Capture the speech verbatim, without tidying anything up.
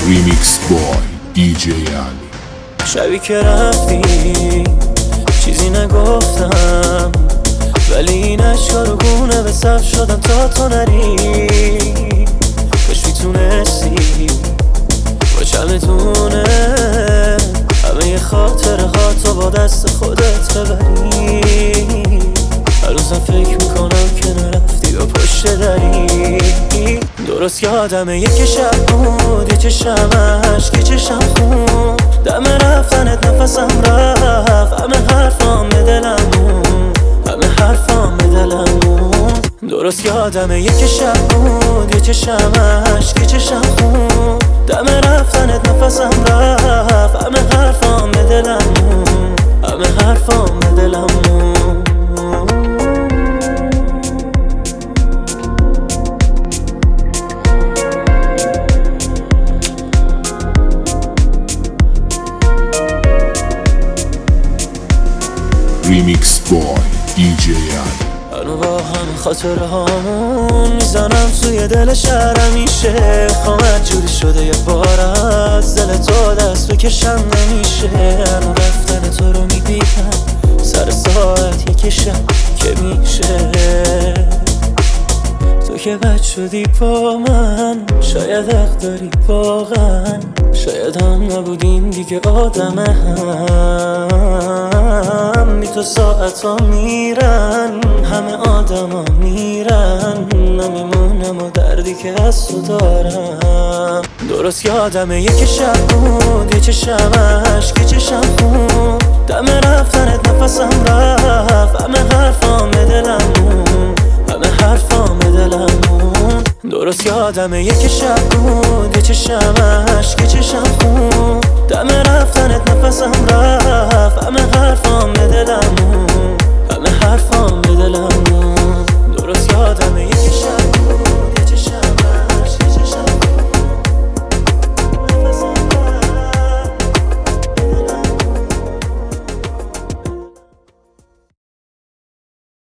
ریمیکس بای دی جی علی. شبی که رفتی چیزی نگفتم، ولی این اشکا رو گونه به صف شدم تا تو نری. کاش میتونستی با چمدونه همه ی خاطره ها تو با دست خودت ببری. هر روزم فکر میکنم که نرفتی و پشت دری. درست یادمه یکی شب بود، یه چشم عشق یه چشم خون، دم رفتنت نفسم رفت، همه حرفام به دلم مون، همه حرفام به دلم مون. درست یادمه یکی شب بود، یه چشم عشق یه چشم خون، دم رفتنت نفسم رفت، همه حرفام به دلم مون، همه حرفام به دلم مون. ریمیکس بای دی جی علی. هنو با همه خاطره هامون میزنم توی دل شهر، همیشه خامت جوری شده یه بار از دل تو دست بکشم نمیشه. هنو رفتن تو رو میبینم سر ساعت یکشم که میشه. تو که بد شدی با من، شاید حق داری واقعا، شاید هم نبودیم دیگه آدم هم. بی تو ساعت ها میرن، همه آدم ها میرن، نمیمونم و دردی که از تو دارم. درست یادمه یکی شب بود، یه چشم عشق یه چشم خون، دم رفتنت نفسم رفت، همه حرفام به دلم مون، همه حرفام به دلم مون. درست یادمه یکی شب بود، یه چشم عشق یه چشم خون،